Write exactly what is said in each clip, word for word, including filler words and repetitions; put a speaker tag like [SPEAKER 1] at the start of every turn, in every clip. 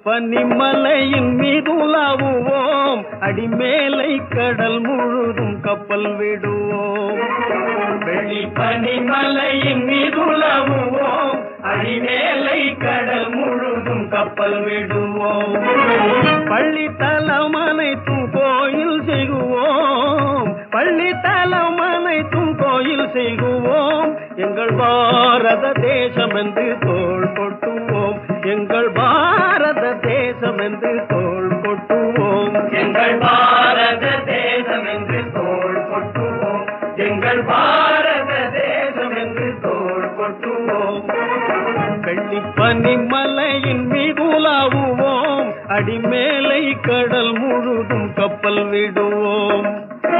[SPEAKER 1] பனிமலையின் மீது உலாவுவோம், அடிமேலை கடல் முழுதும் கப்பல் விடுவோம்.
[SPEAKER 2] வெள்ளி பனிமலையின் மீது உலாவுவோம், அடிமேலை கடல் முழுதும் கப்பல் விடுவோம்.
[SPEAKER 1] பள்ளி தலம் அனைத்தும் கோயில் செய்குவோம், பள்ளி தலம் அனைத்தும் கோயில் செய்குவோம். எங்கள் பாரத தேசம் என்று தோள் கொட்டுவோம், எங்கள் பாரத தேசம் என்று தோள் கொட்டுவோம்.
[SPEAKER 2] எங்கள் பாரத தேசம் என்று தோள் கொட்டுவோம், எங்கள் பாரத தேசம் என்று தோள் கொட்டுவோம்.
[SPEAKER 1] வெள்ளி பனிமலையின் மீது உலாவுவோம், அடிமேலை கடல் முழுதும் கப்பல் விடுவோம்.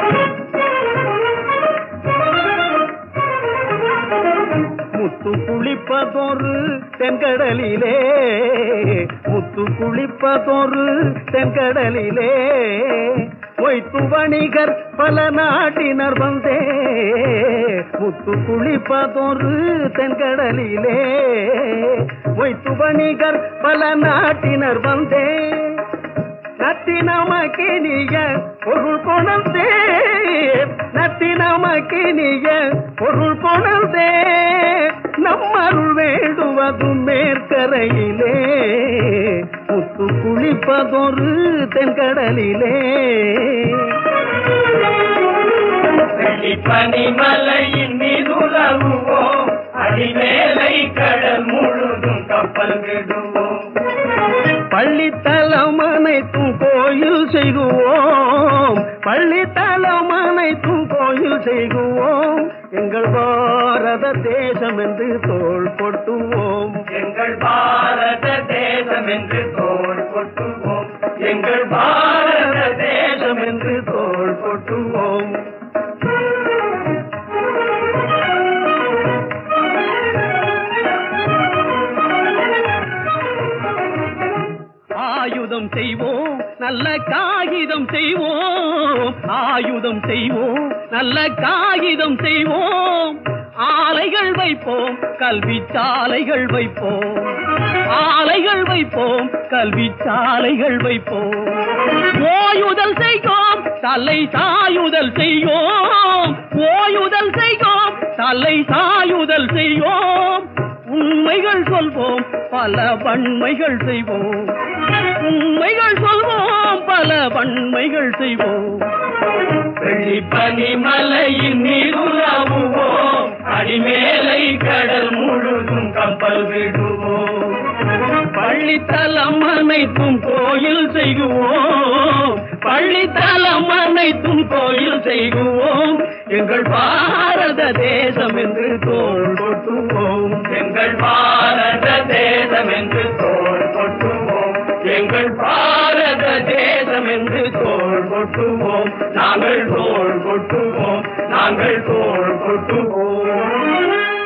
[SPEAKER 1] முத்து குளிப்பதொரு தென்கடலிலே, முத்து குளிப்பதொரு தென்கடலிலே, மொய்த்து வணிகர் பல நாட்டினர் வந்தே. முத்து குளிப்பதொரு தென்கடலிலே, மொய்த்து வணிகர் பல நாட்டினர் வந்தே. நத்தினமக்கினிய பொருள் கொணர்ந்தே, நத்தினமக்கினிய பொருள் கொணர்ந்தே. நம்மருள் வேண்டுவது மேற்கரையிலே, முத்து குளிப்பதொரு தென்கடலிலே.
[SPEAKER 2] வெள்ளி பனிமலையின் மீது உலாவுவோம், அடிமேலை கடல் முழுதும் கப்பல் விடுவோம்.
[SPEAKER 1] பள்ளித்தலம் அனைத்தும் கோயில் செய்குவோம், பள்ளித்தலம் அனைத்தும் கோயில் செய்குவோம். எங்கள் பாரத தேசம் என்று தோள் கொட்டுவோம்,
[SPEAKER 2] எங்கள் பாரத தேசம் என்று தோள் கொட்டுவோம், எங்கள் பாரத தேசம் என்று தோள் கொட்டுவோம்.
[SPEAKER 1] ஆயுதம் செய்வோம், நல்ல காகிதம் செய்வோம், ஆயுதம் செய்வோம், நல்ல காகிதம் செய்வோம். ஆலைகள் வைப்போம், கல்வி சாலைகள் வைப்போம், ஆலைகள் வைப்போம், கல்வி சாலைகள் வைப்போம். ஓயுதல் செய்வோம், தலை சாயுதல் செய்வோம், ஓயுதல் செய்வோம், தலை சாயுதல் செய்வோம். உண்மைகள் சொல்வோம், பல வன்மைகள் செய்வோம், உண்மைகள் சொல்வோம், பல வன்மைகள் செய்வோம்.
[SPEAKER 2] வெள்ளி பனிமலையின் மீது உலாவுவோம், அடிமேலை கடல் முழுதும் கப்பல் விடுவோம்.
[SPEAKER 1] பள்ளித்தலம் அனைத்தும் கோயில் செய்குவோம், பள்ளித்தலம் அனைத்தும் கோயில் செய்குவோம். எங்கள் பாரத தேசம் என்று தோள் கொட்டுவோம்,
[SPEAKER 2] எங்கள் பாரத தேசம் என்று தோள் கொட்டுவோம், எங்கள் பாரத தேசம் என்று தோள் கொட்டுவோம். நாங்கள் தோள் கொட்டுவோம், நாங்கள் தோள் கொட்டுவோம்.